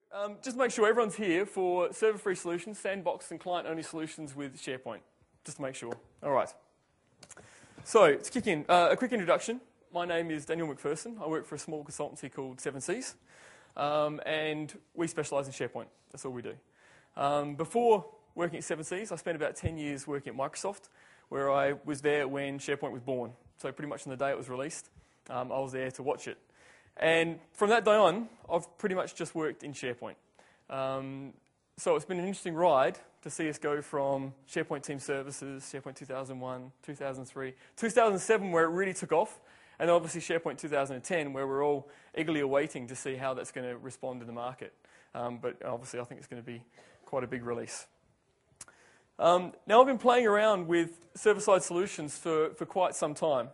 just make sure everyone's here for server-free solutions, sandbox and client-only solutions with SharePoint, just to make sure. All right. So to kick in, a quick introduction. My name is Daniel McPherson. I work for a small consultancy called 7Cs, and we specialise in SharePoint. That's all we do. Before working at 7Cs, I spent about 10 years working at Microsoft, where I was there when SharePoint was born. So pretty much on the day it was released, I was there to watch it. And from that day on, I've pretty much just worked in SharePoint. So it's been an interesting ride to see us go from SharePoint Team Services, SharePoint 2001, 2003, 2007, where it really took off, and then obviously SharePoint 2010, where we're all eagerly awaiting to see how that's going to respond to the market. But obviously I think it's going to be quite a big release. Now I've been playing around with server-side solutions for quite some time.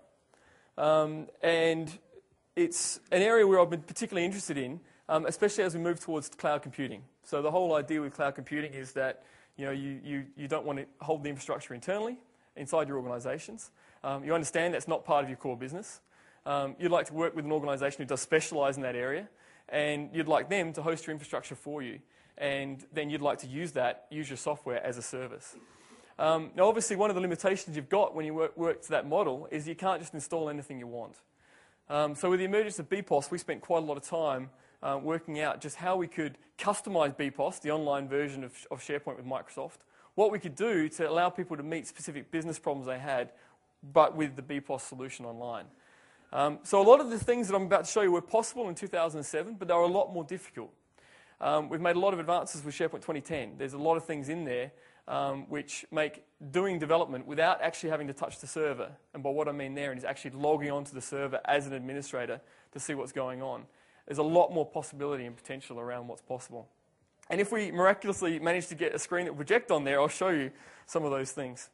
And it's an area where I've been particularly interested in, especially as we move towards cloud computing. So the whole idea with cloud computing is that you don't want to hold the infrastructure internally inside your organizations. You understand that's not part of your core business. You'd like to work with an organization who does specialize in that area, and you'd like them to host your infrastructure for you. And then you'd like to use your software as a service. Now, obviously, one of the limitations you've got when you work to that model is you can't just install anything you want. So with the emergence of BPOS, we spent quite a lot of time working out just how we could customize BPOS, the online version of SharePoint with Microsoft, what we could do to allow people to meet specific business problems they had, but with the BPOS solution online. So a lot of the things that I'm about to show you were possible in 2007, but they were a lot more difficult. We've made a lot of advances with SharePoint 2010. There's a lot of things in there which make doing development without actually having to touch the server. And by what I mean there is actually logging onto the server as an administrator to see what's going on. There's a lot more possibility and potential around what's possible. And if we miraculously manage to get a screen that will project on there, I'll show you some of those things.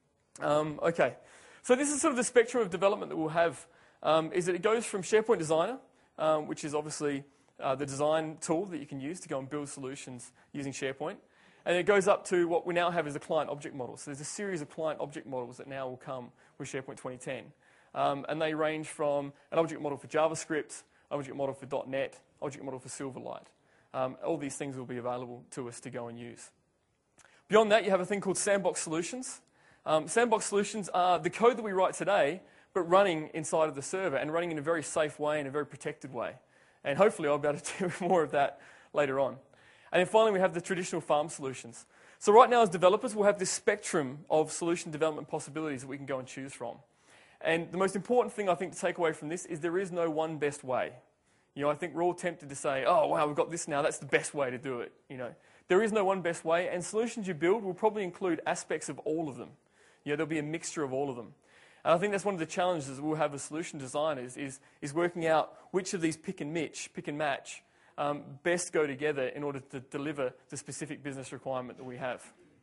Okay, so this is sort of the spectrum of development that we'll have, is that it goes from SharePoint Designer, which is obviously the design tool that you can use to go and build solutions using SharePoint. And it goes up to what we now have as a client object model. So there's a series of client object models that now will come with SharePoint 2010. And they range from an object model for JavaScript, object model for .NET, object model for Silverlight. All these things will be available to us to go and use. Beyond that, you have a thing called Sandbox Solutions. Sandbox Solutions are the code that we write today, but running inside of the server and running in a very safe way and a very protected way. And hopefully I'll be able to do more of that later on. And then finally, we have the traditional farm solutions. So right now, as developers, we'll have this spectrum of solution development possibilities that we can go and choose from. And the most important thing, I think, to take away from this is there is no one best way. I think we're all tempted to say, oh, wow, we've got this now. That's the best way to do it. There is no one best way, and solutions you build will probably include aspects of all of them. There'll be a mixture of all of them. And I think that's one of the challenges we'll have as solution designers is working out which of these pick and match, best go together in order to deliver the specific business requirement that we have.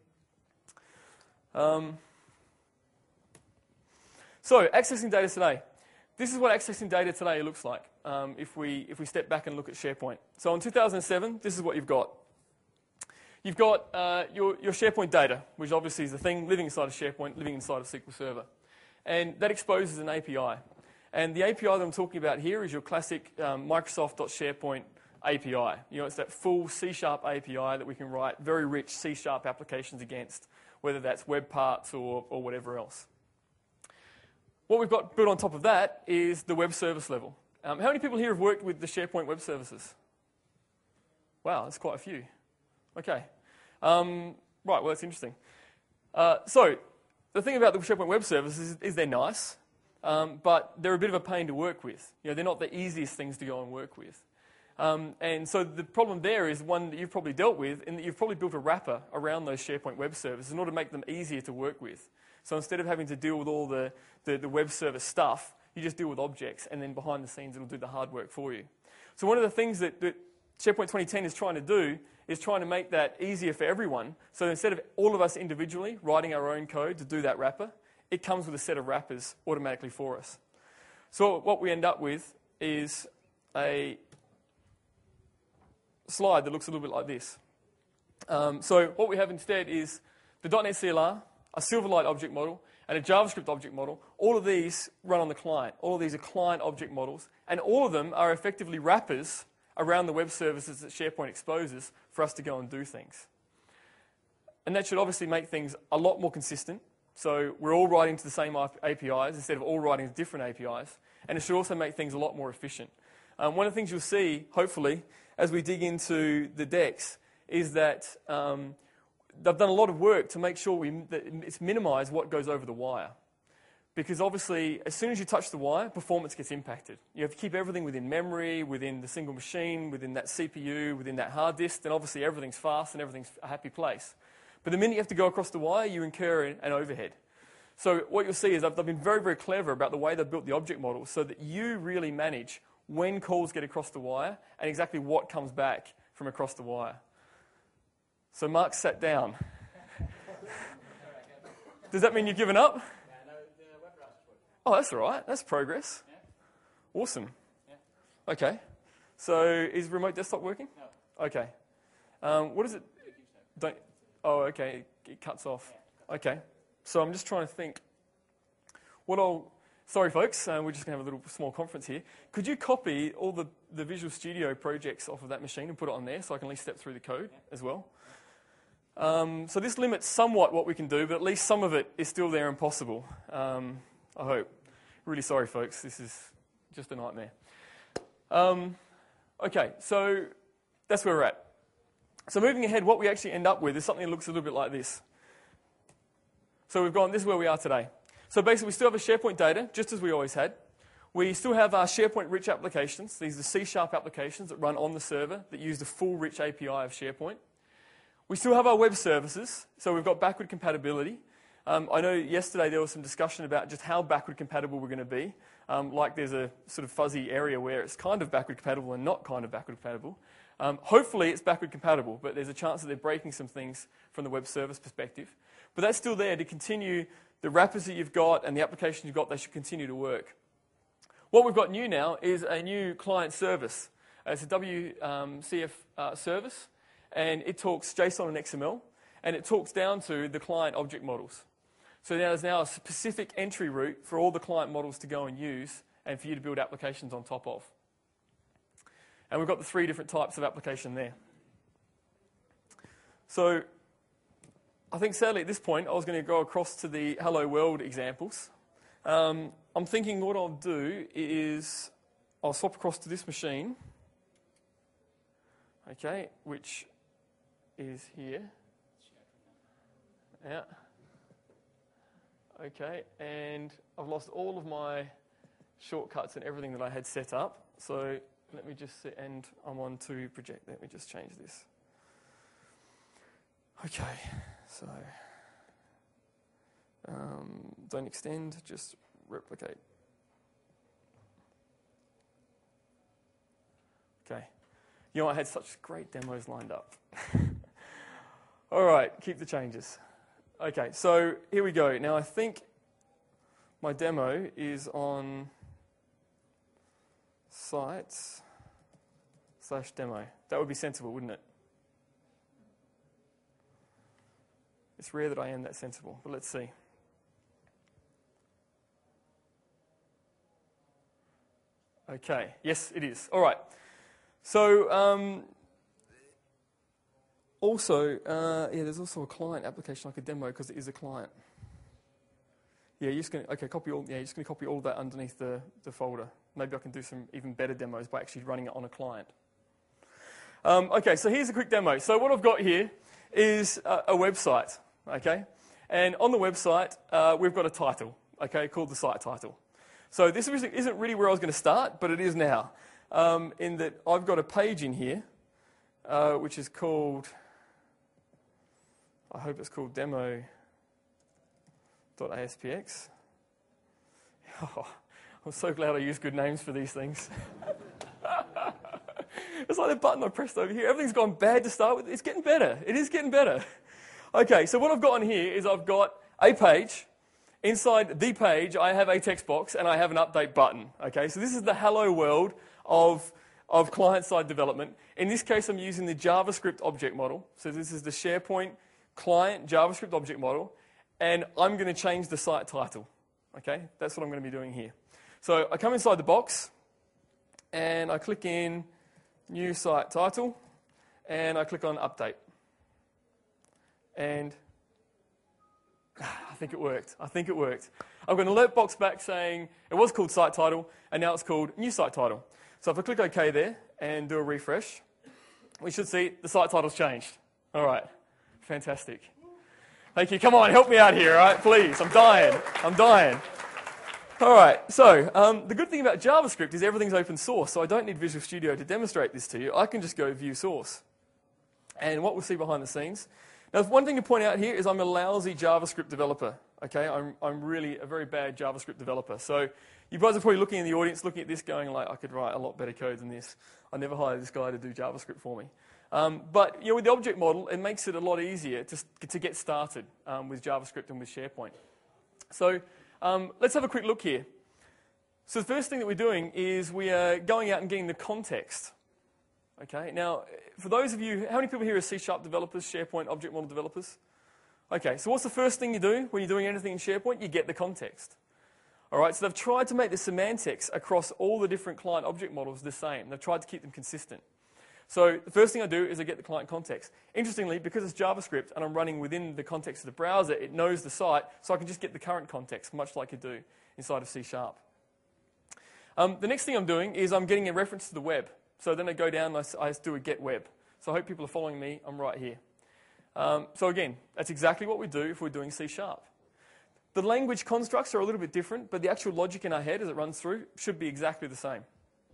So, accessing data today. This is what accessing data today looks like if we step back and look at SharePoint. So in 2007, this is what you've got. You've got your SharePoint data, which obviously is the thing living inside of SharePoint, living inside of SQL Server. And that exposes an API. And the API that I'm talking about here is your classic Microsoft.SharePoint API. It's that full C# API that we can write very rich C# applications against, whether that's web parts or whatever else. What we've got built on top of that is the web service level. How many people here have worked with the SharePoint web services? Wow, that's quite a few. Okay. Right, well, that's interesting. So the thing about the SharePoint web services is they're nice, but they're a bit of a pain to work with. They're not the easiest things to go and work with. And so the problem there is one that you've probably dealt with, in that you've probably built a wrapper around those SharePoint web services in order to make them easier to work with. So instead of having to deal with all the web service stuff, you just deal with objects, and then behind the scenes it'll do the hard work for you. So one of the things that SharePoint 2010 is trying to do is trying to make that easier for everyone. So instead of all of us individually writing our own code to do that wrapper, it comes with a set of wrappers automatically for us. So what we end up with is a slide that looks a little bit like this. So what we have instead is the .NET CLR, a Silverlight object model, and a JavaScript object model. All of these run on the client. All of these are client object models, and all of them are effectively wrappers around the web services that SharePoint exposes for us to go and do things. And that should obviously make things a lot more consistent. So we're all writing to the same APIs instead of all writing to different APIs. And it should also make things a lot more efficient. One of the things you'll see, hopefully, as we dig into the decks, is that they've done a lot of work to make sure that it's minimized what goes over the wire. Because obviously, as soon as you touch the wire, performance gets impacted. You have to keep everything within memory, within the single machine, within that CPU, within that hard disk, then obviously everything's fast and everything's a happy place. But the minute you have to go across the wire, you incur an overhead. So what you'll see is they've been very, very clever about the way they've built the object model so that you really manage when calls get across the wire and exactly what comes back from across the wire. So Mark sat down. Does that mean you've given up? Oh, that's all right. That's progress. Yeah. Awesome. Yeah. Okay. So is remote desktop working? No. Okay. What is it? Don't. Oh, okay. It cuts off. Yeah. Okay. So I'm just trying to think. Sorry, folks. We're just going to have a little small conference here. Could you copy all the Visual Studio projects off of that machine and put it on there so I can at least step through the code as well? So this limits somewhat what we can do, but at least some of it is still there and possible. I hope. Really sorry, folks. This is just a nightmare. Okay, so that's where we're at. So moving ahead, what we actually end up with is something that looks a little bit like this. So this is where we are today. So basically, we still have a SharePoint data, just as we always had. We still have our SharePoint-rich applications. These are C# applications that run on the server that use the full rich API of SharePoint. We still have our web services, so we've got backward compatibility. I know yesterday there was some discussion about just how backward compatible we're going to be. Like there's a sort of fuzzy area where it's kind of backward compatible and not kind of backward compatible. Hopefully it's backward compatible, but there's a chance that they're breaking some things from the web service perspective. But that's still there to continue the wrappers that you've got and the applications you've got, they should continue to work. What we've got new now is a new client service. It's a WCF service, and it talks JSON and XML, and it talks down to the client object models. So there's now a specific entry route for all the client models to go and use and for you to build applications on top of. And we've got the 3 different types of application there. So I think sadly at this point I was going to go across to the Hello World examples. I'm thinking what I'll do is I'll swap across to this machine, okay, which is here. Yeah. Okay, and I've lost all of my shortcuts and everything that I had set up. So let me just sit, and I'm on to project. Let me just change this. Okay, so don't extend, just replicate. Okay. You know, I had such great demos lined up. All right, keep the changes. Okay, so here we go. Now I think my demo is on sites/demo. That would be sensible, wouldn't it? It's rare that I am that sensible, but let's see. Okay, yes, it is. All right. So there's also a client application like a demo because it is a client. Yeah, you're just going to copy all. Yeah, you're just going to copy all that underneath the folder. Maybe I can do some even better demos by actually running it on a client. Okay, so here's a quick demo. So what I've got here is a website. Okay, and on the website we've got a title. Okay, called the site title. So this isn't really where I was going to start, but it is now. In that I've got a page in here, which is called, I hope it's called demo.aspx. Oh, I'm so glad I use good names for these things. It's like the button I pressed over here. Everything's gone bad to start with. It's getting better. It is getting better. Okay, so what I've got on here is I've got a page. Inside the page, I have a text box and I have an update button. Okay, so this is the hello world of client-side development. In this case, I'm using the JavaScript object model. So this is the SharePoint client JavaScript object model. And I'm going to change the site title. Okay, that's what I'm going to be doing here. So I come inside the box and I click in new site title, and I click on update. And I think it worked. I've got an alert box back saying it was called site title, and now it's called new site title. So if I click OK there and do a refresh, we should see the site title's changed. All right, fantastic. Thank you. Come on, help me out here, all right? Please, I'm dying. All right, so the good thing about JavaScript is everything's open source, so I don't need Visual Studio to demonstrate this to you. I can just go view source. And what we'll see behind the scenes. Now, one thing to point out here is I'm a lousy JavaScript developer. Okay, I'm really a very bad JavaScript developer. So you guys are probably looking in the audience, looking at this, going like, I could write a lot better code than this. I never hired this guy to do JavaScript for me. But you know, with the object model, it makes it a lot easier to get started with JavaScript and with SharePoint. So let's have a quick look here. So the first thing that we're doing is we are going out and getting the context. Okay, now, for those of you, how many people here are C# developers, SharePoint object model developers? Okay, so what's the first thing you do when you're doing anything in SharePoint? You get the context. All right, so they've tried to make the semantics across all the different client object models the same. They've tried to keep them consistent. So the first thing I do is I get the client context. Interestingly, because it's JavaScript and I'm running within the context of the browser, it knows the site, so I can just get the current context, much like you do inside of C#. The next thing I'm doing is I'm getting a reference to the web. So then I go down and I do a get web. So I hope people are following me. I'm right here. So again, that's exactly what we do if we're doing C#. The language constructs are a little bit different, but the actual logic in our head as it runs through should be exactly the same.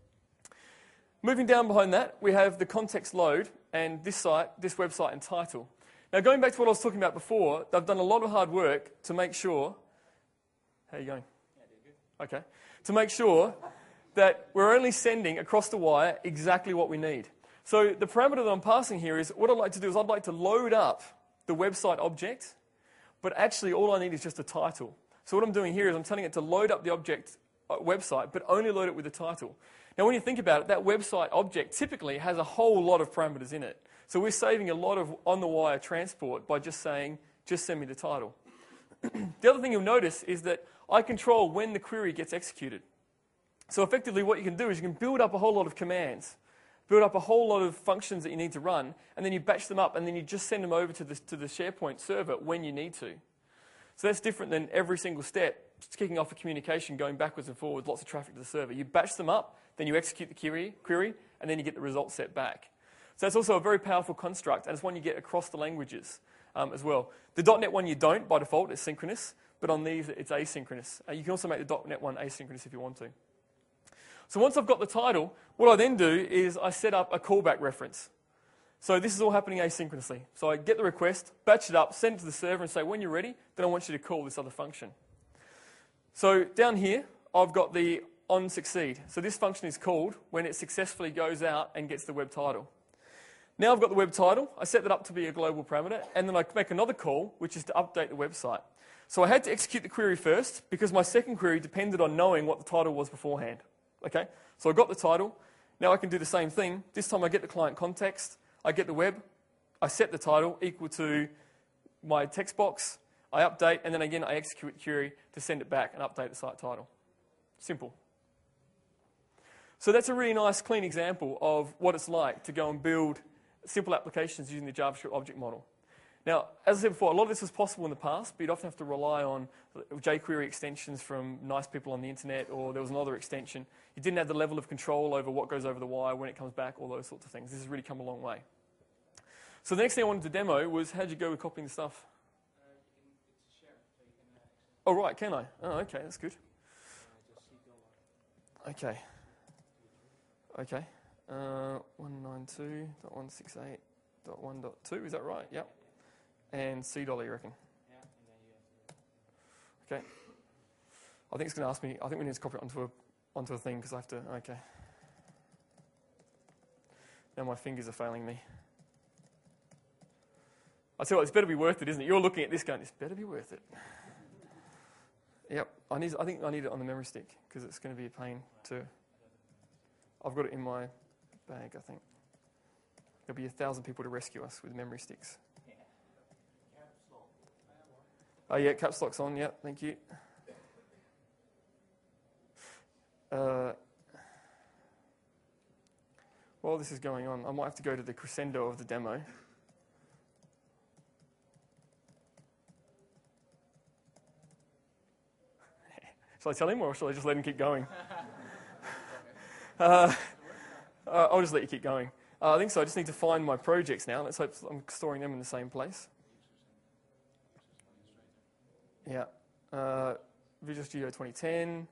Moving down behind that, we have the context load and this website and title. Now, going back to what I was talking about before, they've done a lot of hard work to make sure... How are you going? Yeah, doing good. Okay. To make sure that we're only sending across the wire exactly what we need. So the parameter that I'm passing here is, what I'd like to do is I'd like to load up the website object, but actually all I need is just a title. So what I'm doing here is I'm telling it to load up the object website, but only load it with the title. Now, when you think about it, that website object typically has a whole lot of parameters in it. So we're saving a lot of on-the-wire transport by just saying, just send me the title. The other thing you'll notice is that I control when the query gets executed. So effectively what you can do is you can build up a whole lot of commands, build up a whole lot of functions that you need to run, and then you batch them up, and then you just send them over to the SharePoint server when you need to. So that's different than every single step, just kicking off a communication, going backwards and forwards, lots of traffic to the server. You batch them up, then you execute the query, and then you get the result set back. So that's also a very powerful construct, and it's one you get across the languages as well. The .NET one you don't, by default, it's synchronous, but on these it's asynchronous. You can also make the .NET one asynchronous if you want to. So once I've got the title, what I then do is I set up a callback reference. So this is all happening asynchronously. So I get the request, batch it up, send it to the server and say, when you're ready, then I want you to call this other function. So down here, I've got the onSucceed. So this function is called when it successfully goes out and gets the web title. Now I've got the web title, I set that up to be a global parameter, and then I make another call, which is to update the website. So I had to execute the query first because my second query depended on knowing what the title was beforehand. Okay, so I got the title. Now I can do the same thing. This time I get the client context, I get the web, I set the title equal to my text box, I update, and then again I execute the query to send it back and update the site title. Simple. So that's a really nice, clean example of what it's like to go and build simple applications using the JavaScript object model. Now, as I said before, a lot of this was possible in the past, but you'd often have to rely on jQuery extensions from nice people on the internet, or there was another extension. You didn't have the level of control over what goes over the wire, when it comes back, all those sorts of things. This has really come a long way. So the next thing I wanted to demo was, how'd you go with copying the stuff? It's share, so you can Oh, right, can I? Oh, okay, that's good. Okay. Okay. 192.168.1.2, is that right? Yep. And $, you reckon? Yeah, and then you have Okay. to... I think it's going to ask me, I think we need to copy it onto a thing because I have to, okay. Now my fingers are failing me. I tell you what, it's better be worth it, isn't it? You're looking at this going, it's better be worth it. Yep, I think I need it on the memory stick because it's going to be a pain to... I've got it in my bag, I think. There'll be 1,000 people to rescue us with memory sticks. Oh yeah, caps lock's on, yeah, thank you. while this is going on, I might have to go to the crescendo of the demo. Shall I tell him, or shall I just let him keep going? I'll just let you keep going. I think so. I just need to find my projects now. Let's hope I'm storing them in the same place. Yeah. Visual Studio 2010.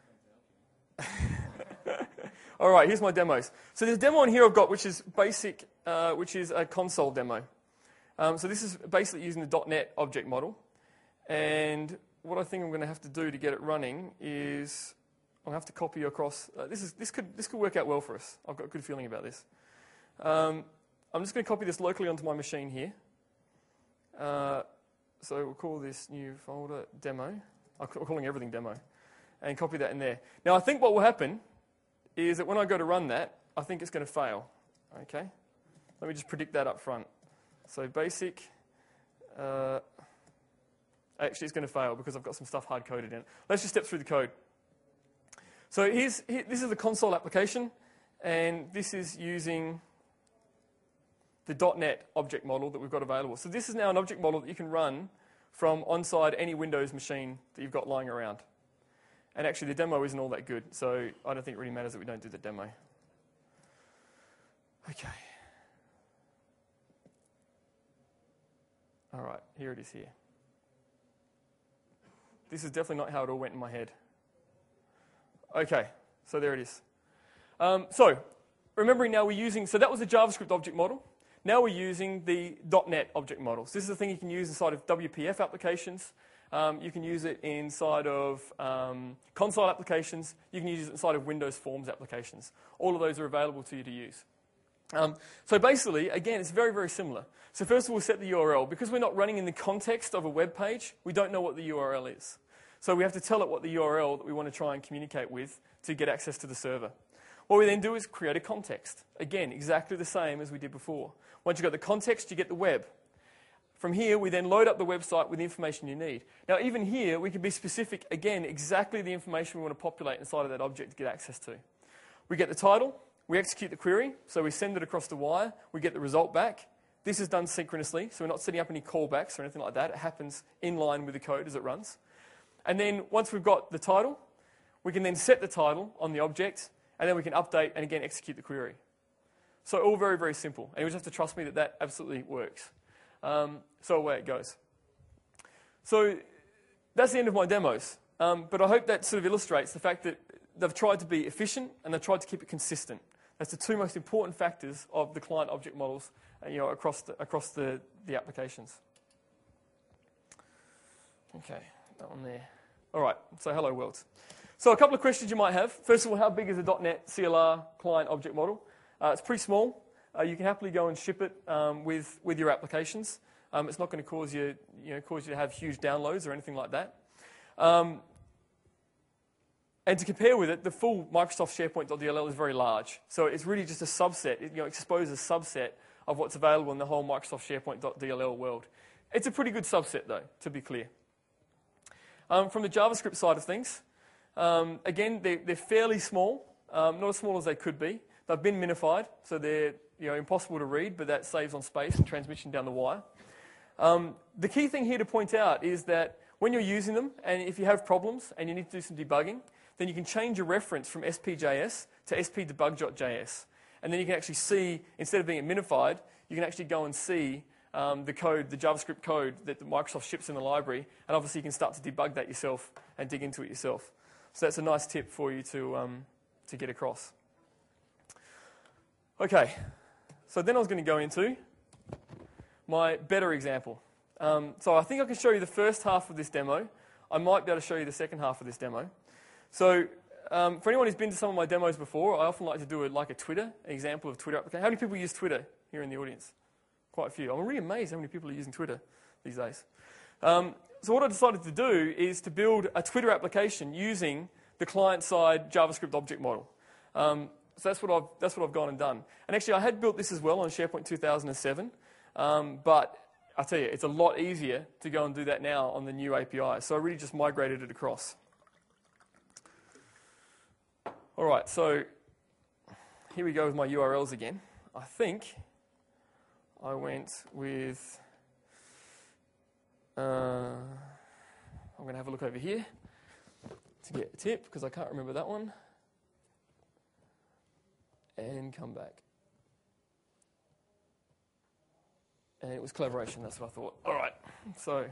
All right, here's my demos. So there's a demo on here I've got, which is basic, which is a console demo. So this is basically using the .NET object model. And what I think I'm going to have to do to get it running is I'll have to copy across. This could work out well for us. I've got a good feeling about this. I'm just going to copy this locally onto my machine here. So we'll call this new folder demo. I'm calling everything demo. And copy that in there. Now I think what will happen is that when I go to run that, I think it's going to fail. Okay? Let me just predict that up front. So basic, actually it's going to fail because I've got some stuff hard-coded in it. Let's just step through the code. So this is the console application, and this is using the .NET object model that we've got available. So this is now an object model that you can run from onside any Windows machine that you've got lying around. And actually the demo isn't all that good, so I don't think it really matters that we don't do the demo. Okay. All right, here it is here. This is definitely not how it all went in my head. Okay, so there it is. So remembering now we're using, so that was a JavaScript object model. Now we're using the .NET object model. So this is a thing you can use inside of WPF applications. You can use it inside of console applications. You can use it inside of Windows Forms applications. All of those are available to you to use. So basically, again, it's very, very similar. So first of all, we'll set the URL. Because we're not running in the context of a web page, we don't know what the URL is. So we have to tell it what the URL that we want to try and communicate with to get access to the server. What we then do is create a context. Again, exactly the same as we did before. Once you've got the context, you get the web. From here, we then load up the website with the information you need. Now, even here, we can be specific, again, exactly the information we want to populate inside of that object to get access to. We get the title, we execute the query, so we send it across the wire, we get the result back. This is done synchronously, so we're not setting up any callbacks or anything like that. It happens in line with the code as it runs. And then once we've got the title, we can then set the title on the object, and then we can update and again execute the query. So all very, very simple. And you just have to trust me that that absolutely works. So away it goes. So that's the end of my demos. But I hope that sort of illustrates the fact that they've tried to be efficient and they've tried to keep it consistent. That's the two most important factors of the client object models across the applications. Okay, that one there. All right, so hello world. So a couple of questions you might have. First of all, how big is a .NET CLR client object model? It's pretty small. You can happily go and ship it with your applications. It's not going to cause you to have huge downloads or anything like that. And to compare with it, the full Microsoft SharePoint.dll is very large. So it's really just a subset. It exposes a subset of what's available in the whole Microsoft SharePoint.dll world. It's a pretty good subset, though, to be clear. From the JavaScript side of things, again, they're fairly small, not as small as they could be. They've been minified, so they're impossible to read, but that saves on space and transmission down the wire. The key thing here to point out is that when you're using them, and if you have problems and you need to do some debugging, then you can change your reference from SP.js to spdebug.js. And then you can actually see, instead of being minified, you can actually go and see the code, the JavaScript code that Microsoft ships in the library, and obviously you can start to debug that yourself and dig into it yourself. So that's a nice tip for you to get across. Okay, so then I was going to go into my better example. So I think I can show you the first half of this demo. I might be able to show you the second half of this demo. So for anyone who's been to some of my demos before, I often like to do a Twitter, an example of Twitter application. How many people use Twitter here in the audience? Quite a few. I'm really amazed how many people are using Twitter these days. So what I decided to do is to build a Twitter application using the client-side JavaScript object model. So that's what I've gone and done. And actually, I had built this as well on SharePoint 2007, but I tell you, it's a lot easier to go and do that now on the new API. So I really just migrated it across. All right, so here we go with my URLs again. I think I went with, I'm going to have a look over here to get a tip because I can't remember that one. And come back. And it was collaboration, that's what I thought. All right, so.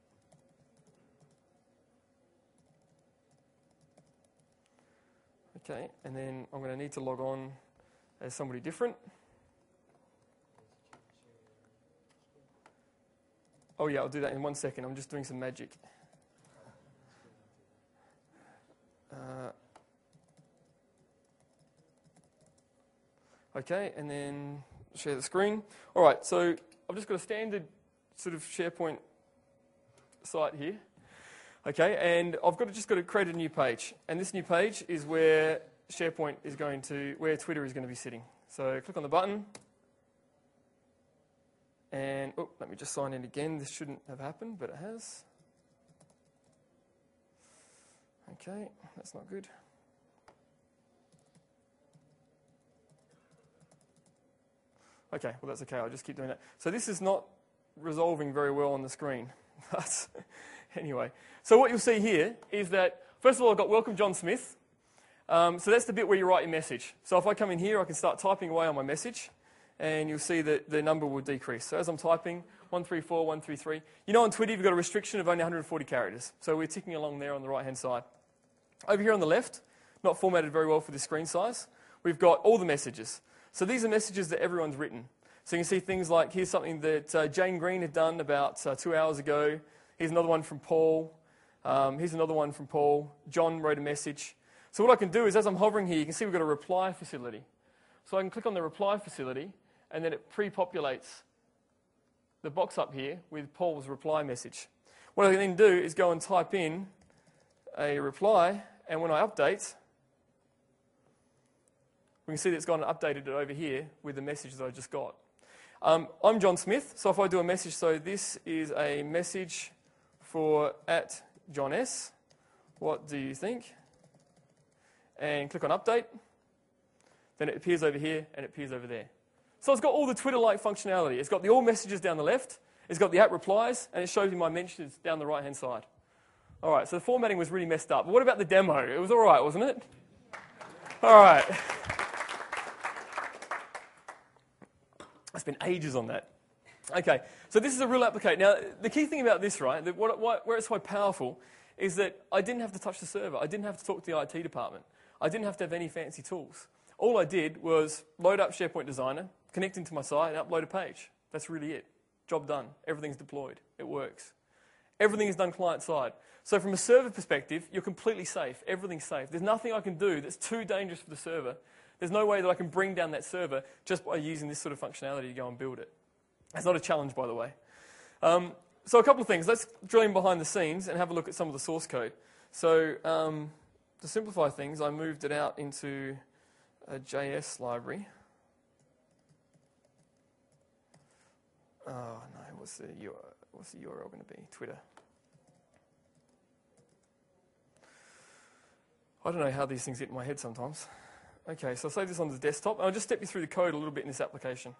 Okay, and then I'm going to need to log on as somebody different. Oh yeah, I'll do that in 1 second. I'm just doing some magic. Okay, and then share the screen. All right, so I've just got a standard sort of SharePoint site here. Okay, and I've just got to create a new page. And this new page is where SharePoint is going to, where Twitter is going to be sitting. So click on the button. And, let me just sign in again. This shouldn't have happened, but it has. Okay, that's not good. Okay, well that's okay. I'll just keep doing that. So this is not resolving very well on the screen. But anyway, so what you'll see here is that, first of all, I've got welcome John Smith. So that's the bit where you write your message. So if I come in here, I can start typing away on my message, and you'll see that the number will decrease. So as I'm typing, 134, 133. You know on Twitter, you've got a restriction of only 140 characters. So we're ticking along there on the right-hand side. Over here on the left, not formatted very well for this screen size, we've got all the messages. So these are messages that everyone's written. So you can see things like, here's something that Jane Green had done about 2 hours ago. Here's another one from Paul. Here's another one from Paul. John wrote a message. So what I can do is, as I'm hovering here, you can see we've got a reply facility. So I can click on the reply facility, and then it pre-populates the box up here with Paul's reply message. What I can then do is go and type in a reply, and when I update, we can see that it's gone and updated it over here with the message that I just got. I'm John Smith, so if I do a message, so this is a message for @JohnS. What do you think? And click on update. Then it appears over here and it appears over there. So it's got all the Twitter-like functionality. It's got the all messages down the left, it's got the @replies, and it shows me my mentions down the right-hand side. All right, so the formatting was really messed up. But what about the demo? It was all right, wasn't it? All right. I spent ages on that. Okay, so this is a real application. Now, the key thing about this, right, where it's so powerful, is that I didn't have to touch the server. I didn't have to talk to the IT department. I didn't have to have any fancy tools. All I did was load up SharePoint Designer, connect into my site, and upload a page. That's really it. Job done. Everything's deployed. It works. Everything is done client-side. So from a server perspective, you're completely safe. Everything's safe. There's nothing I can do that's too dangerous for the server. There's no way that I can bring down that server just by using this sort of functionality to go and build it. That's not a challenge, by the way. So a couple of things. Let's drill in behind the scenes and have a look at some of the source code. So to simplify things, I moved it out into a JS library. Oh, no, what's the URL going to be? Twitter. I don't know how these things get in my head sometimes. Okay, so I'll save this on the desktop. I'll just step you through the code a little bit in this application.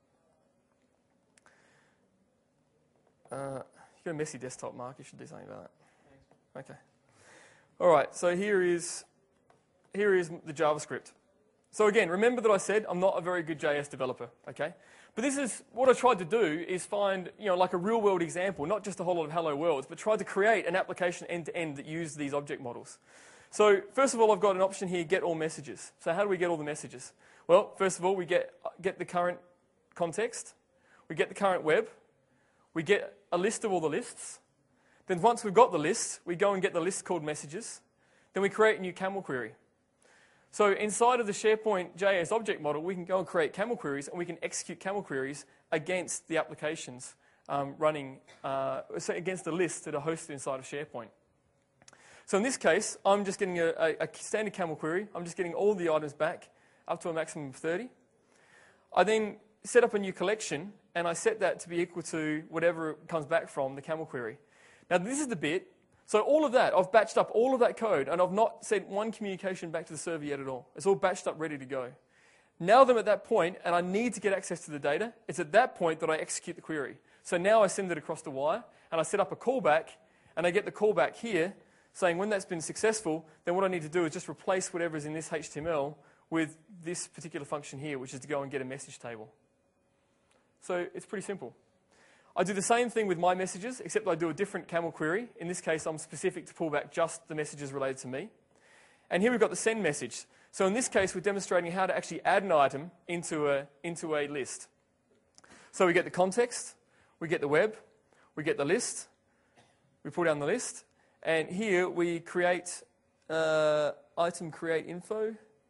You've got a messy desktop, Mark. You should do something about that. Okay. All right, so here is the JavaScript. So again, remember that I said I'm not a very good JS developer, okay? But this is what I tried to do is find, like a real-world example, not just a whole lot of hello worlds, but tried to create an application end-to-end that used these object models. So first of all, I've got an option here, get all messages. So how do we get all the messages? Well, first of all, we get the current context. We get the current web. We get a list of all the lists. Then once we've got the list, we go and get the list called messages. Then we create a new camel query. So inside of the SharePoint JS object model, we can go and create camel queries, and we can execute camel queries against the applications running, so against the lists that are hosted inside of SharePoint. So in this case, I'm just getting a standard camel query. I'm just getting all the items back up to a maximum of 30. I then set up a new collection, and I set that to be equal to whatever comes back from the camel query. Now this is the bit. So all of that, I've batched up all of that code, and I've not sent one communication back to the server yet at all. It's all batched up, ready to go. Now that I'm at that point and I need to get access to the data, it's at that point that I execute the query. So now I send it across the wire and I set up a callback and I get the callback here saying when that's been successful, then what I need to do is just replace whatever is in this HTML with this particular function here, which is to go and get a message table. So it's pretty simple. I do the same thing with my messages, except I do a different camel query. In this case, I'm specific to pull back just the messages related to me. And here we've got the send message. So in this case, we're demonstrating how to actually add an item into a list. So we get the context, we get the web, we get the list, we pull down the list, and here we create item create info,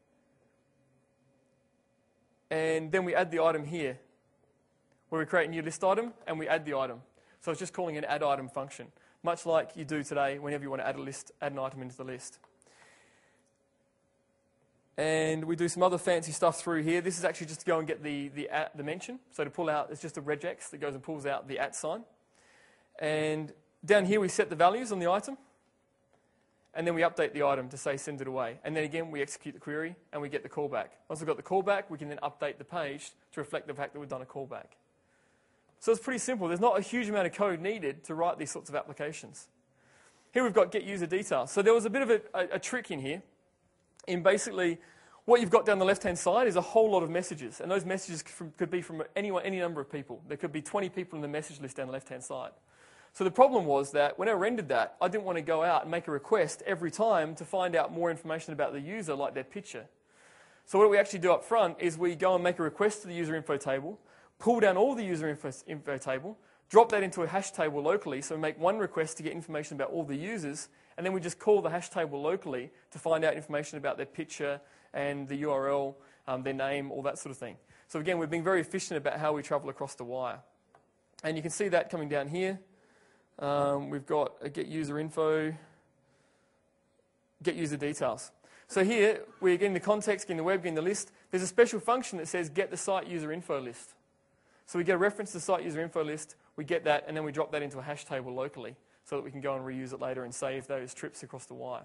and then we add the item here, where we create a new list item and we add the item. So it's just calling an add item function, much like you do today whenever you want to add an item into the list. And we do some other fancy stuff through here. This is actually just to go and get the mention. So to pull out, it's just a regex that goes and pulls out the @ sign. And down here we set the values on the item. And then we update the item to say send it away. And then again, we execute the query and we get the callback. Once we've got the callback, we can then update the page to reflect the fact that we've done a callback. So it's pretty simple. There's not a huge amount of code needed to write these sorts of applications. Here we've got get user details. So there was a bit of a trick in here. In basically, what you've got down the left-hand side is a whole lot of messages. And those messages could be from anyone, any number of people. There could be 20 people in the message list down the left-hand side. So the problem was that when I rendered that, I didn't want to go out and make a request every time to find out more information about the user, like their picture. So what we actually do up front is we go and make a request to the user info table, pull down all the user info table, drop that into a hash table locally, so we make one request to get information about all the users, and then we just call the hash table locally to find out information about their picture and the URL, their name, all that sort of thing. So again, we're being very efficient about how we travel across the wire. And you can see that coming down here. We've got a get user info, get user details. So here, we're getting the context, getting the web, getting the list. There's a special function that says get the site user info list. So we get a reference to the site user info list, we get that, and then we drop that into a hash table locally so that we can go and reuse it later and save those trips across the wire.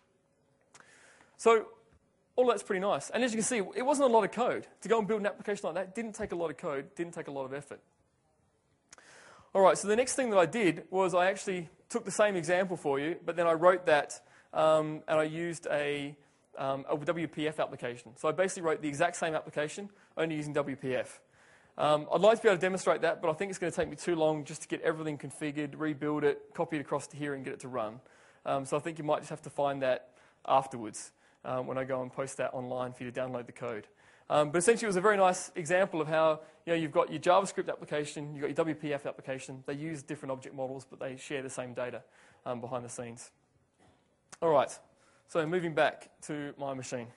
So all that's pretty nice. And as you can see, it wasn't a lot of code. To go and build an application like that didn't take a lot of code, didn't take a lot of effort. All right, so the next thing that I did was I actually took the same example for you, but then I wrote that and I used a WPF application. So I basically wrote the exact same application, only using WPF. I'd like to be able to demonstrate that, but I think it's going to take me too long just to get everything configured, rebuild it, copy it across to here and get it to run. So I think you might just have to find that afterwards when I go and post that online for you to download the code. But essentially it was a very nice example of how you've got your JavaScript application, you've got your WPF application. They use different object models, but they share the same data behind the scenes. All right, so moving back to my machine.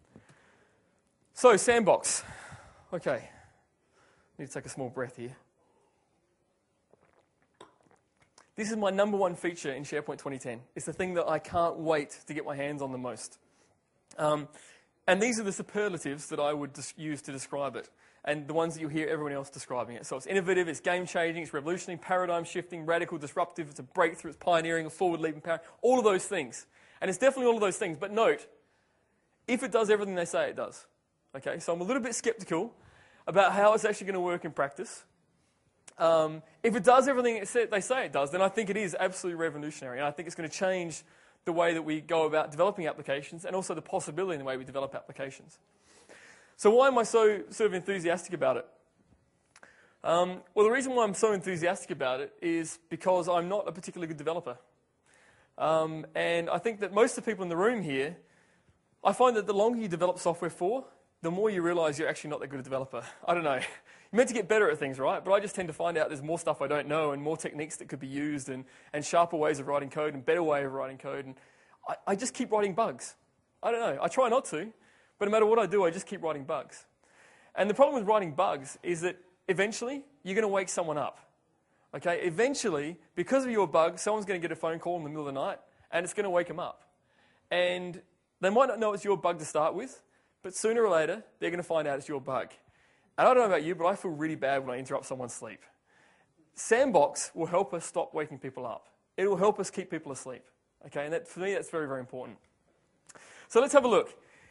So Sandbox. Okay. Need to take a small breath here. This is my number one feature in SharePoint 2010. It's the thing that I can't wait to get my hands on the most. And these are the superlatives that I would use to describe it, and the ones that you hear everyone else describing it. So it's innovative, it's game-changing, it's revolutionary, paradigm-shifting, radical, disruptive, it's a breakthrough, it's pioneering, a forward-leaping power, all of those things. And it's definitely all of those things. But note, if it does everything they say it does. Okay, so I'm a little bit skeptical about how it's actually going to work in practice. If it does everything they say it does, then I think it is absolutely revolutionary. And I think it's going to change the way that we go about developing applications and also the possibility in the way we develop applications. So why am I so sort of enthusiastic about it? Well, the reason why I'm so enthusiastic about it is because I'm not a particularly good developer. And I think that most of the people in the room here, I find that the longer you develop software for, the more you realize you're actually not that good a developer. I don't know. You're meant to get better at things, right? But I just tend to find out there's more stuff I don't know and more techniques that could be used and sharper ways of writing code and better way of writing code. And I just keep writing bugs. I don't know. I try not to, but no matter what I do, I just keep writing bugs. And the problem with writing bugs is that eventually you're going to wake someone up. Okay? Eventually, because of your bug, someone's going to get a phone call in the middle of the night and it's going to wake them up. And they might not know it's your bug to start with, but sooner or later, they're going to find out it's your bug. And I don't know about you, but I feel really bad when I interrupt someone's sleep. Sandbox will help us stop waking people up. It will help us keep people asleep. Okay, and for me, that's very, very important. So let's have a look.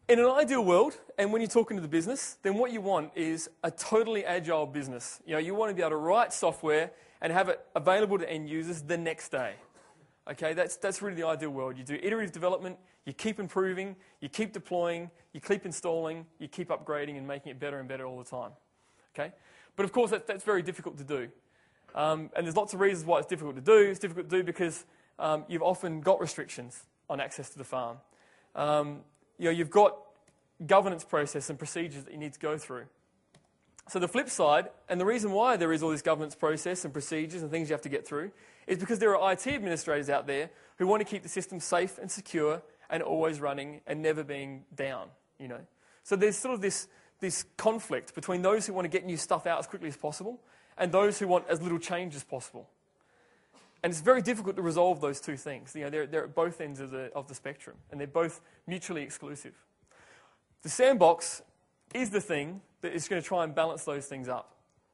In an ideal world, and when you're talking to the business, then what you want is a totally agile business. You want to be able to write software and have it available to end users the next day. Okay, that's really the ideal world. You do iterative development, you keep improving, you keep deploying, you keep installing, you keep upgrading and making it better and better all the time. Okay, but of course that's very difficult to do. And there's lots of reasons why it's difficult to do. It's difficult to do because you've often got restrictions on access to the farm. You've got governance process and procedures that you need to go through. So the flip side, and the reason why there is all this governance process and procedures and things you have to get through, is because there are IT administrators out there who want to keep the system safe and secure and always running and never being down. So there's sort of this conflict between those who want to get new stuff out as quickly as possible and those who want as little change as possible. And it's very difficult to resolve those two things. They're at both ends of the spectrum, and they're both mutually exclusive. The sandbox is the thing that is going to try and balance those things up.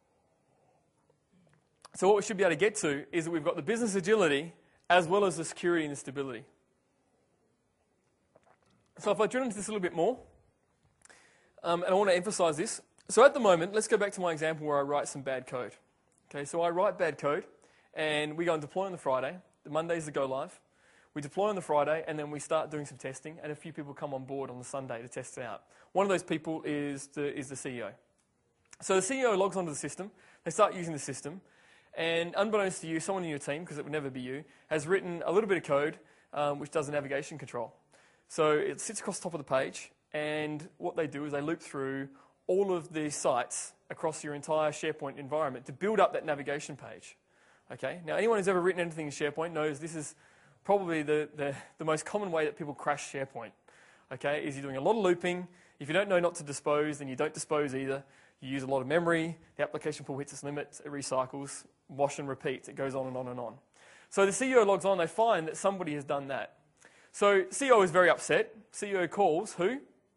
So what we should be able to get to is that we've got the business agility as well as the security and the stability. So if I drill into this a little bit more, and I want to emphasize this. So at the moment, let's go back to my example where I write some bad code. Okay, so I write bad code, and we go and deploy on the Friday. The Monday's the go live. We deploy on the Friday, and then we start doing some testing, and a few people come on board on the Sunday to test it out. One of those people is the CEO. So the CEO logs onto the system. They start using the system, and unbeknownst to you, someone in your team, because it would never be you, has written a little bit of code which does a navigation control. So it sits across the top of the page, and what they do is they loop through all of the sites across your entire SharePoint environment to build up that navigation page. Okay. Now, anyone who's ever written anything in SharePoint knows this is probably the most common way that people crash SharePoint. Okay, is you're doing a lot of looping. If you don't know not to dispose, then you don't dispose either. You use a lot of memory. The application pool hits its limits. It recycles, wash and repeat. It goes on and on and on. So the CEO logs on. They find that somebody has done that. So CEO is very upset. CEO calls who?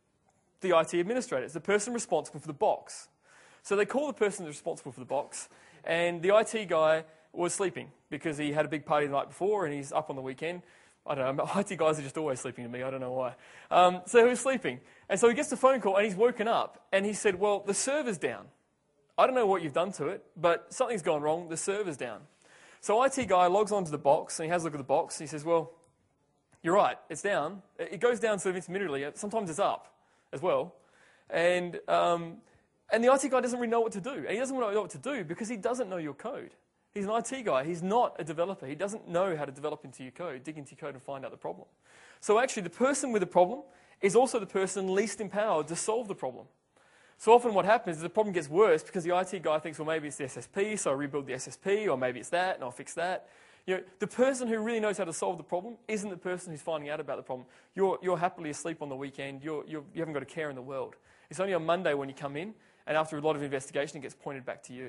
The IT administrator. It's the person responsible for the box. So they call the person responsible for the box, and the IT guy was sleeping because he had a big party the night before and he's up on the weekend. I don't know, IT guys are just always sleeping to me, I don't know why. So he was sleeping. And so he gets the phone call and he's woken up and he said, well, the server's down. I don't know what you've done to it, but something's gone wrong, the server's down. So IT guy logs onto the box and he has a look at the box and he says, well, you're right, it's down. It goes down sort of intermittently, sometimes it's up as well. And the IT guy doesn't really know what to do. And he doesn't know what to do because he doesn't know your code. He's an IT guy. He's not a developer. He doesn't know how to develop into your code, dig into your code and find out the problem. So actually, the person with the problem is also the person least empowered to solve the problem. So often what happens is the problem gets worse because the IT guy thinks, well, maybe it's the SSP, so I rebuild the SSP, or maybe it's that, and I'll fix that. The person who really knows how to solve the problem isn't the person who's finding out about the problem. You're happily asleep on the weekend. You haven't got a care in the world. It's only on Monday when you come in, and after a lot of investigation, it gets pointed back to you.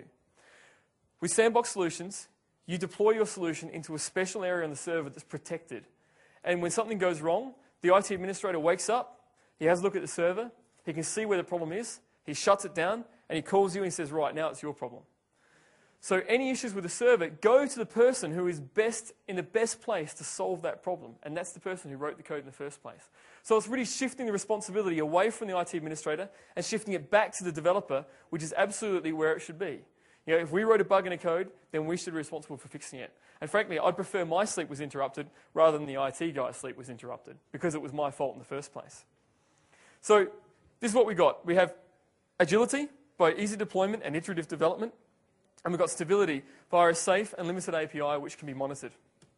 With Sandbox Solutions, you deploy your solution into a special area on the server that's protected. And when something goes wrong, the IT administrator wakes up, he has a look at the server, he can see where the problem is, he shuts it down, and he calls you and says, right, now it's your problem. So any issues with the server, go to the person who is in the best place to solve that problem. And that's the person who wrote the code in the first place. So it's really shifting the responsibility away from the IT administrator and shifting it back to the developer, which is absolutely where it should be. If we wrote a bug in a code, then we should be responsible for fixing it. And frankly, I'd prefer my sleep was interrupted rather than the IT guy's sleep was interrupted because it was my fault in the first place. So this is what we got. We have agility by easy deployment and iterative development. And we've got stability via a safe and limited API which can be monitored.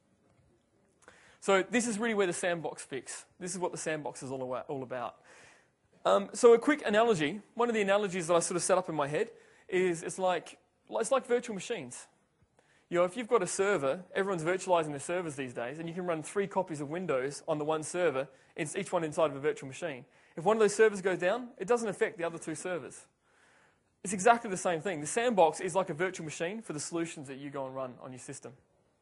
So this is really where the sandbox fits. This is what the sandbox is all about. So a quick analogy. One of the analogies that I sort of set up in my head is it's like virtual machines. If you've got a server, everyone's virtualizing their servers these days, and you can run 3 copies of Windows on the one server, each one inside of a virtual machine. If one of those servers goes down, it doesn't affect the other 2 servers. It's exactly the same thing. The sandbox is like a virtual machine for the solutions that you go and run on your system.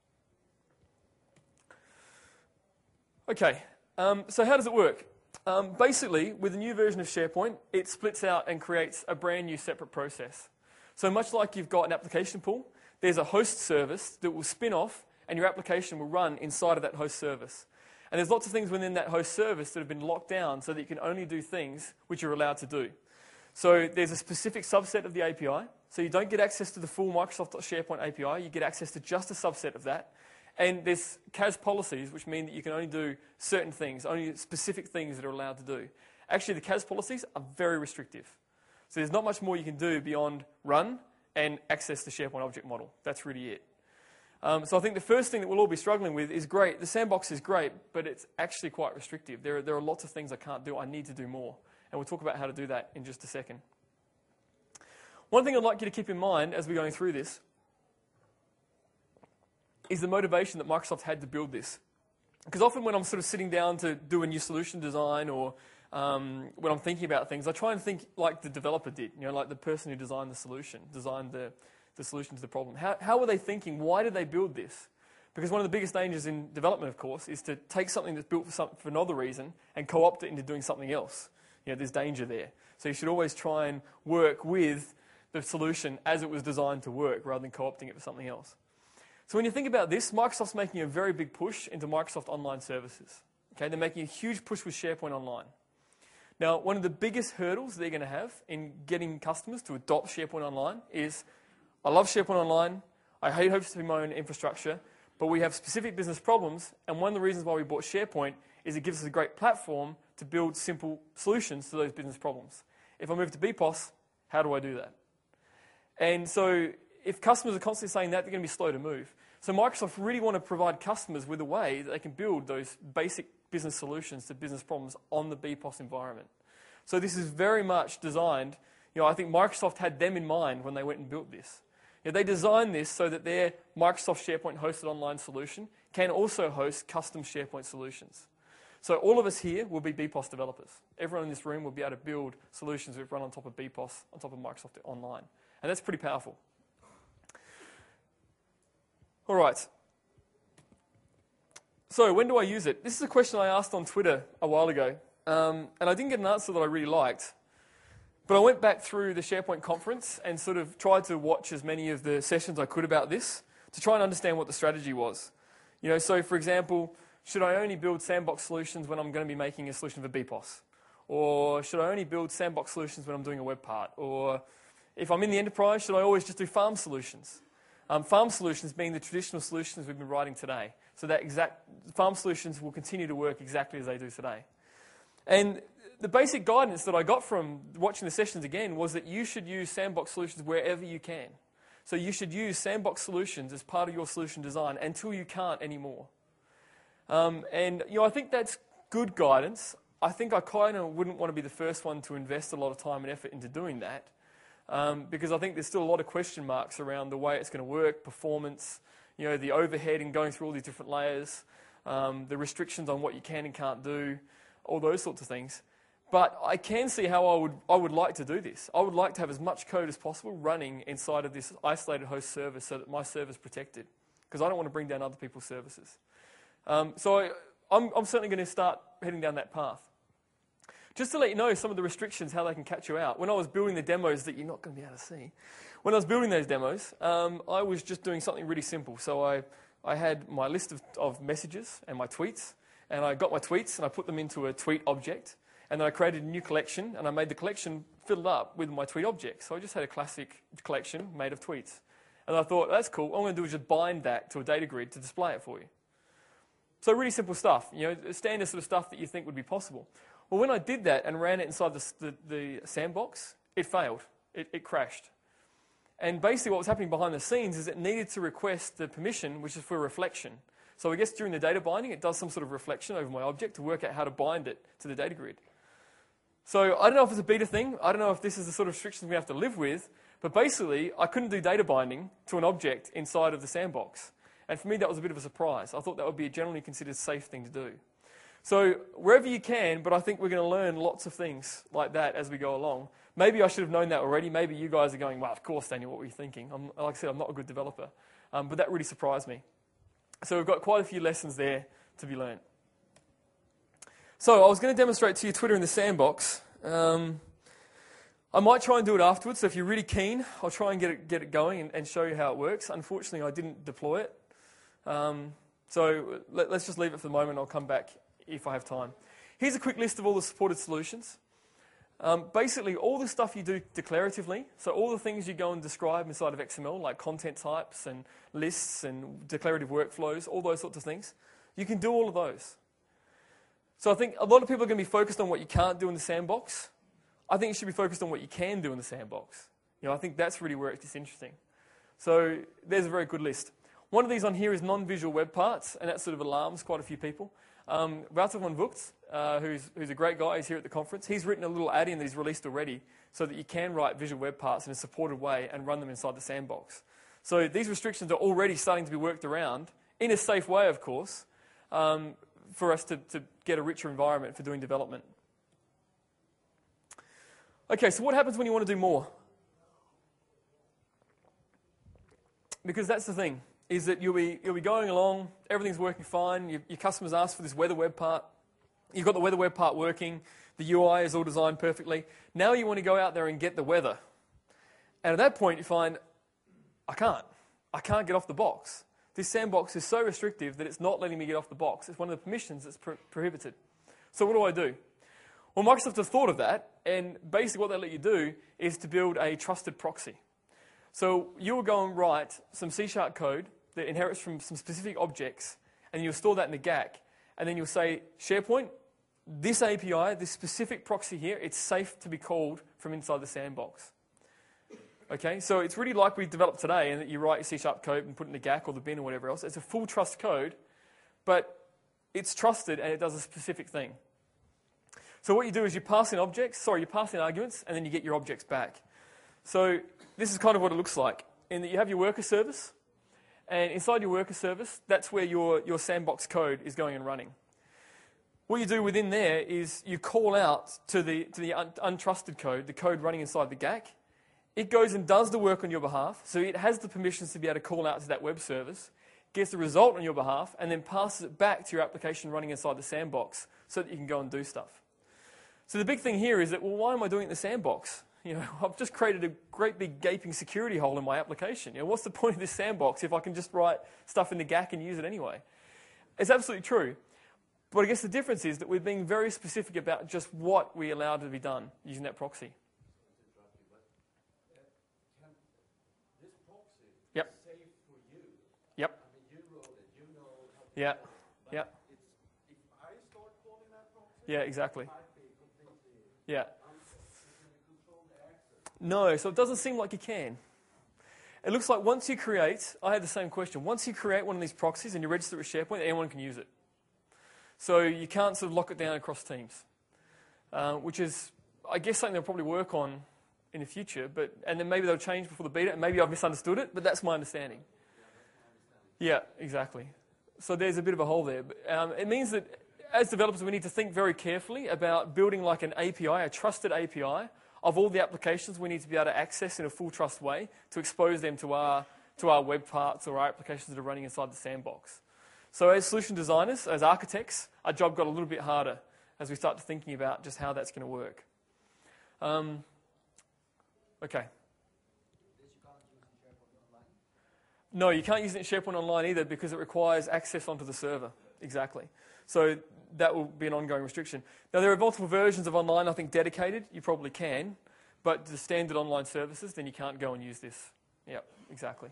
Okay, so how does it work? Basically, with the new version of SharePoint, it splits out and creates a brand new separate process. So much like you've got an application pool, there's a host service that will spin off and your application will run inside of that host service. And there's lots of things within that host service that have been locked down so that you can only do things which you're allowed to do. So there's a specific subset of the API. So you don't get access to the full Microsoft.SharePoint API. You get access to just a subset of that. And there's CAS policies, which mean that you can only do certain things, only specific things that are allowed to do. Actually, the CAS policies are very restrictive. So there's not much more you can do beyond run and access the SharePoint object model. That's really it. So I think the first thing that we'll all be struggling with is great. The sandbox is great, but it's actually quite restrictive. There are lots of things I can't do. I need to do more. And we'll talk about how to do that in just a second. One thing I'd like you to keep in mind as we're going through this is the motivation that Microsoft had to build this. Because often when I'm sort of sitting down to do a new solution design or when I'm thinking about things, I try and think like the developer did, like the person who designed the solution, designed the solution to the problem. How were they thinking? Why did they build this? Because one of the biggest dangers in development, of course, is to take something that's built for another reason and co-opt it into doing something else. There's danger there. So you should always try and work with the solution as it was designed to work rather than co-opting it for something else. So when you think about this, Microsoft's making a very big push into Microsoft Online Services. Okay, they're making a huge push with SharePoint Online. Now, one of the biggest hurdles they're going to have in getting customers to adopt SharePoint Online is, I love SharePoint Online, I hate hosting my own infrastructure, but we have specific business problems, and one of the reasons why we bought SharePoint is it gives us a great platform to build simple solutions to those business problems. If I move to BPOS, how do I do that? And so if customers are constantly saying that, they're going to be slow to move. So Microsoft really want to provide customers with a way that they can build those basic business solutions to business problems on the BPOS environment. So this is very much designed, I think Microsoft had them in mind when they went and built this. They designed this so that their Microsoft SharePoint hosted online solution can also host custom SharePoint solutions. So all of us here will be BPOS developers. Everyone in this room will be able to build solutions that run on top of BPOS, on top of Microsoft Online. And that's pretty powerful. All right. So when do I use it? This is a question I asked on Twitter a while ago. And I didn't get an answer that I really liked. But I went back through the SharePoint conference and sort of tried to watch as many of the sessions I could about this to try and understand what the strategy was. So for example, should I only build sandbox solutions when I'm going to be making a solution for BPOS? Or should I only build sandbox solutions when I'm doing a web part? Or if I'm in the enterprise, should I always just do farm solutions? Farm solutions being the traditional solutions we've been writing today. So that exact farm solutions will continue to work exactly as they do today. And the basic guidance that I got from watching the sessions again was that you should use sandbox solutions wherever you can. So you should use sandbox solutions as part of your solution design until you can't anymore. And I think that's good guidance. I think I kind of wouldn't want to be the first one to invest a lot of time and effort into doing that. Because I think there's still a lot of question marks around the way it's going to work, performance, the overhead in going through all these different layers, the restrictions on what you can and can't do, all those sorts of things. But I can see how I would like to do this. I would like to have as much code as possible running inside of this isolated host service so that my server is protected, because I don't want to bring down other people's services. So I'm certainly going to start heading down that path. Just to let you know some of the restrictions, how they can catch you out. When I was building the demos that you're not going to be able to see, when I was building those demos, I was just doing something really simple. So I had my list of messages and my tweets, and I got my tweets and I put them into a tweet object, and then I created a new collection, and I made the collection filled up with my tweet object. So I just had a classic collection made of tweets. And I thought, that's cool. All I'm going to do is just bind that to a data grid to display it for you. So really simple stuff, standard sort of stuff that you think would be possible. Well, when I did that and ran it inside the sandbox, it failed. It crashed. And basically what was happening behind the scenes is it needed to request the permission, which is for reflection. So I guess during the data binding, it does some sort of reflection over my object to work out how to bind it to the data grid. So I don't know if it's a beta thing. I don't know if this is the sort of restrictions we have to live with. But basically, I couldn't do data binding to an object inside of the sandbox. And for me, that was a bit of a surprise. I thought that would be a generally considered safe thing to do. So wherever you can, but I think we're going to learn lots of things like that as we go along. Maybe I should have known that already. Maybe you guys are going, well, of course, Daniel, what were you thinking? Like I said, I'm not a good developer. But that really surprised me. So we've got quite a few lessons there to be learned. So I was going to demonstrate to you Twitter in the sandbox. I might try and do it afterwards. So if you're really keen, I'll try and get it going and show you how it works. Unfortunately, I didn't deploy it. So let's just leave it for the moment. I'll come back if I have time. Here's a quick list of all the supported solutions. Basically, all the stuff you do declaratively, so all the things you go and describe inside of XML, like content types and lists and declarative workflows, all those sorts of things, you can do all of those. So I think a lot of people are going to be focused on what you can't do in the sandbox. I think you should be focused on what you can do in the sandbox. I think that's really where it's interesting. So there's a very good list. One of these on here is non-visual web parts, and that sort of alarms quite a few people. Wouter van Vugt, who's a great guy, he's here at the conference. He's written a little add-in that he's released already so that you can write visual web parts in a supported way and run them inside the sandbox. So these restrictions are already starting to be worked around, in a safe way, of course, for us to get a richer environment for doing development. Okay, so what happens when you want to do more? Because that's the thing, is that you'll be going along, everything's working fine, your customers ask for this weather web part, you've got the weather web part working, the UI is all designed perfectly. Now you want to go out there and get the weather. And at that point you find, I can't get off the box. This sandbox is so restrictive that it's not letting me get off the box. It's one of the permissions that's prohibited. So what do? Well, Microsoft has thought of that, and basically what they let you do is to build a trusted proxy. So you will go and write some C# code that inherits from some specific objects, and you'll store that in the GAC, and then you'll say, SharePoint, this API, this specific proxy here, it's safe to be called from inside the sandbox. Okay, so it's really like we developed today, and that you write your C# code and put it in the GAC or the bin or whatever else. It's a full trust code, but it's trusted and it does a specific thing. So what you do is you pass in arguments, and then you get your objects back. So this is kind of what it looks like, in that you have your worker service, and inside your worker service, that's where your sandbox code is going and running. What you do within there is you call out to the untrusted code, the code running inside the GAC. It goes and does the work on your behalf, so it has the permissions to be able to call out to that web service, gets the result on your behalf, and then passes it back to your application running inside the sandbox so that you can go and do stuff. So the big thing here is that, well, why am I doing it in the sandbox? I've just created a great big gaping security hole in my application. What's the point of this sandbox if I can just write stuff in the GAC and use it anyway? It's absolutely true. But I guess the difference is that we're being very specific about just what we allow to be done using that proxy. This proxy Yep. is safe for you. Yep. I mean, you wrote it, you know how to Yeah. do it. But Yeah. if I start calling that proxy, Yeah, exactly. it might be completely Yeah. control the access. No, so it doesn't seem like you can. It looks like once you create, I had the same question, once you create one of these proxies and you register it with SharePoint, anyone can use it. So you can't sort of lock it down across teams, which is, I guess, something they'll probably work on in the future, and then maybe they'll change before the beta, and maybe I've misunderstood it, but that's my understanding. Yeah, exactly. So there's a bit of a hole there. But, it means that as developers, we need to think very carefully about building like an API, a trusted API, of all the applications we need to be able to access in a full trust way to expose them to our web parts or our applications that are running inside the sandbox. So as solution designers, as architects, our job got a little bit harder as we start thinking about just how that's going to work. Okay. No, you can't use it in SharePoint Online either because it requires access onto the server. Exactly. So that will be an ongoing restriction. Now, there are multiple versions of online, I think, dedicated. You probably can. But the standard online services, then you can't go and use this. Yeah, exactly.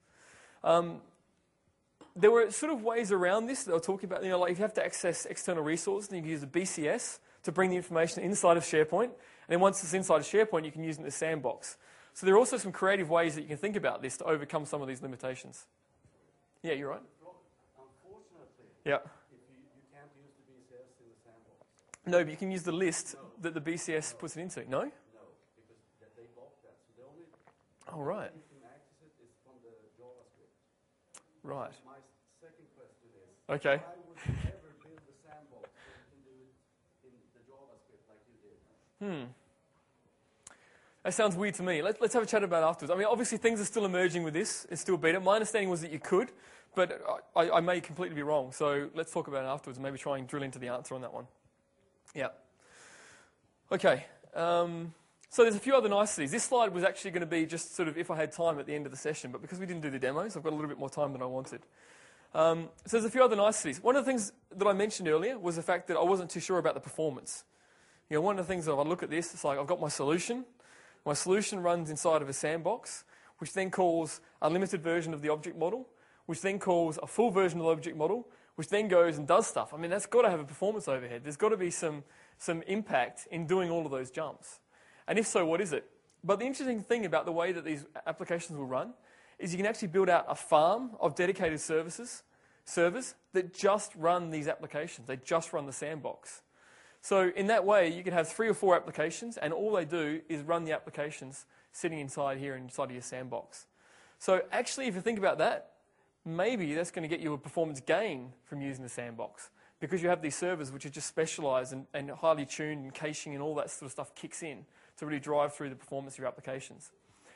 There were sort of ways around this that I was talking about. Like if you have to access external resources, then you can use the BCS to bring the information inside of SharePoint. And then once it's inside of SharePoint, you can use it in the sandbox. So there are also some creative ways that you can think about this to overcome some of these limitations. Yeah, you're right. Unfortunately, Yeah. you can't use the BCS in the sandbox. No, but you can use the list that the BCS puts it into. No? No, because they block that. So the only Oh, right. you can access it is from the JavaScript. Right. My second question is, Okay. why would you ever build the sandbox when you can do it in the JavaScript like you did? That sounds weird to me. Let's have a chat about it afterwards. I mean, obviously things are still emerging with this. It's still beta. My understanding was that you could, but I may completely be wrong. So let's talk about it afterwards and maybe try and drill into the answer on that one. Yeah. Okay. So there's a few other niceties. This slide was actually going to be just sort of if I had time at the end of the session, but because we didn't do the demos, I've got a little bit more time than I wanted. So there's a few other niceties. One of the things that I mentioned earlier was the fact that I wasn't too sure about the performance. You know, one of the things that if I look at this, it's like I've got my solution. My solution runs inside of a sandbox, which then calls a limited version of the object model, which then calls a full version of the object model, which then goes and does stuff. I mean, that's got to have a performance overhead. There's got to be some impact in doing all of those jumps. And if so, what is it? But the interesting thing about the way that these applications will run is you can actually build out a farm of dedicated servers that just run these applications. They just run the sandbox. So in that way, you can have 3 or 4 applications, and all they do is run the applications sitting inside here, inside of your sandbox. So actually, if you think about that, maybe that's going to get you a performance gain from using the sandbox, because you have these servers which are just specialized and highly tuned, and caching and all that sort of stuff kicks in to really drive through the performance of your applications.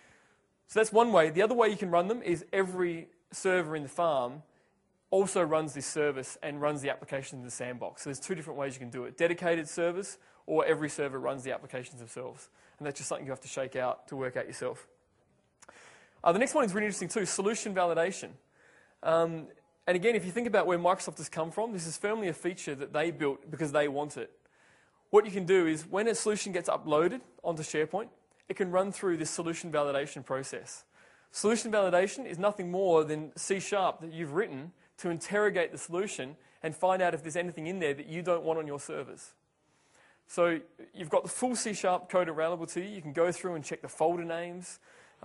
So that's one way. The other way you can run them is every server in the farm also runs this service and runs the application in the sandbox. So there's 2 different ways you can do it. Dedicated servers, or every server runs the applications themselves. And that's just something you have to shake out to work out yourself. The next one is really interesting too, solution validation. And again, if you think about where Microsoft has come from, this is firmly a feature that they built because they want it. What you can do is when a solution gets uploaded onto SharePoint, it can run through this solution validation process. Solution validation is nothing more than C# that you've written to interrogate the solution and find out if there's anything in there that you don't want on your servers. So you've got the full C# code available to you. You can go through and check the folder names.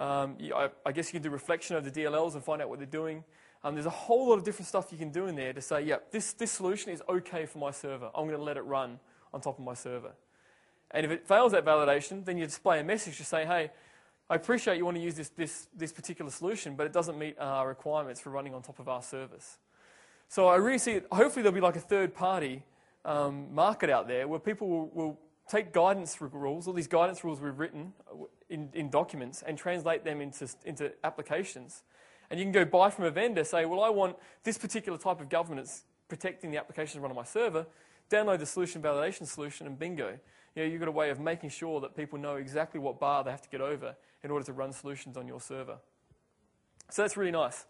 I guess you can do reflection of the DLLs and find out what they're doing. There's a whole lot of different stuff you can do in there to say, yeah, this solution is okay for my server. I'm going to let it run on top of my server. And if it fails that validation, then you display a message to say, hey, I appreciate you want to use this particular solution, but it doesn't meet our requirements for running on top of our servers. So I really see it, hopefully there'll be like a third-party market out there where people will take guidance rules, all these guidance rules we've written in documents, and translate them into applications. And you can go buy from a vendor, say, well, I want this particular type of governance protecting the applications run on my server, download the solution validation solution, and bingo. You know, you've got a way of making sure that people know exactly what bar they have to get over in order to run solutions on your server. So that's really nice.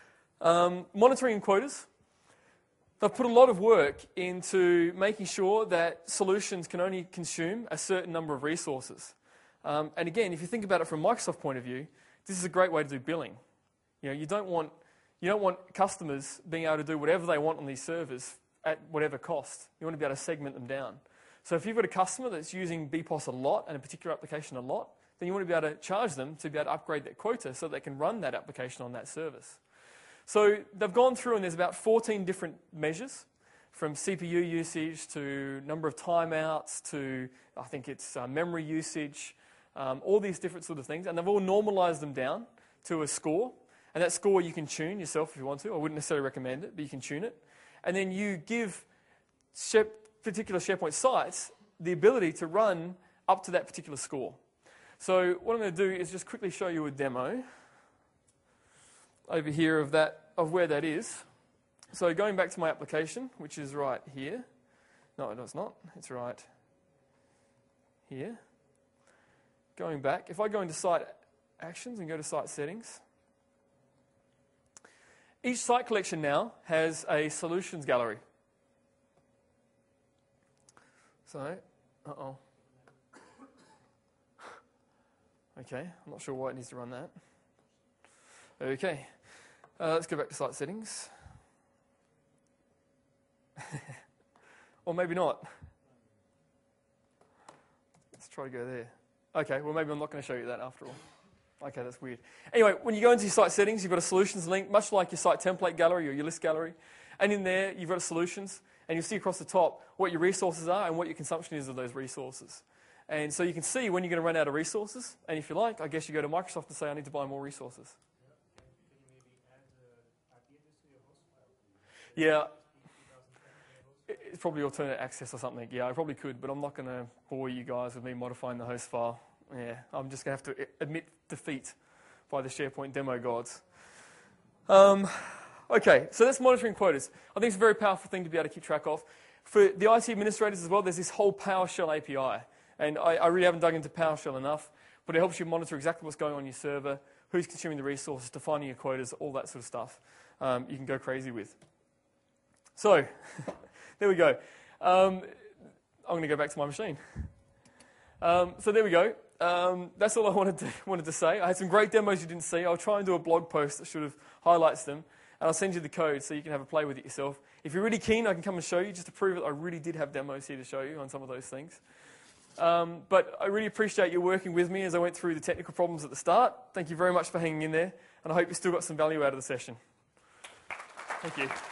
Monitoring and quotas. They've put a lot of work into making sure that solutions can only consume a certain number of resources. And again, if you think about it from a Microsoft point of view, this is a great way to do billing. You know, you don't want customers being able to do whatever they want on these servers at whatever cost. You want to be able to segment them down. So if you've got a customer that's using BPOS a lot and a particular application a lot, then you want to be able to charge them to be able to upgrade that quota so they can run that application on that service. So they've gone through and there's about 14 different measures, from CPU usage to number of timeouts to, I think it's memory usage, all these different sort of things. And they've all normalized them down to a score. And that score you can tune yourself if you want to. I wouldn't necessarily recommend it, but you can tune it. And then you give particular SharePoint sites the ability to run up to that particular score. So what I'm going to do is just quickly show you a demo over here of where that is. So going back to my application, which is right here. No, it's not. It's right here. Going back, if I go into Site Actions and go to Site Settings, each site collection now has a solutions gallery. So, okay, I'm not sure why it needs to run that. Okay, let's go back to Site Settings. Or maybe not. Let's try to go there. Okay, well maybe I'm not going to show you that after all. Okay, that's weird. Anyway, when you go into your site settings, you've got a solutions link, much like your site template gallery or your list gallery. And in there, you've got a solutions, and you'll see across the top what your resources are and what your consumption is of those resources. And so you can see when you're going to run out of resources. And if you like, I guess you go to Microsoft and say, I need to buy more resources. Yeah. It's probably alternate access or something. Yeah, I probably could, but I'm not going to bore you guys with me modifying the host file. Yeah, I'm just going to have to admit defeat by the SharePoint demo gods. Okay, so that's monitoring quotas. I think it's a very powerful thing to be able to keep track of. For the IT administrators as well, there's this whole PowerShell API. And I really haven't dug into PowerShell enough, but it helps you monitor exactly what's going on your server, who's consuming the resources, defining your quotas, all that sort of stuff. You can go crazy with. So, there we go. I'm going to go back to my machine. So there we go. That's all I wanted to say. I had some great demos you didn't see. I'll try and do a blog post that sort of highlights them, and I'll send you the code so you can have a play with it yourself. If you're really keen, I can come and show you just to prove that I really did have demos here to show you on some of those things. But I really appreciate you working with me as I went through the technical problems at the start. Thank you very much for hanging in there, and I hope you still got some value out of the session. Thank you.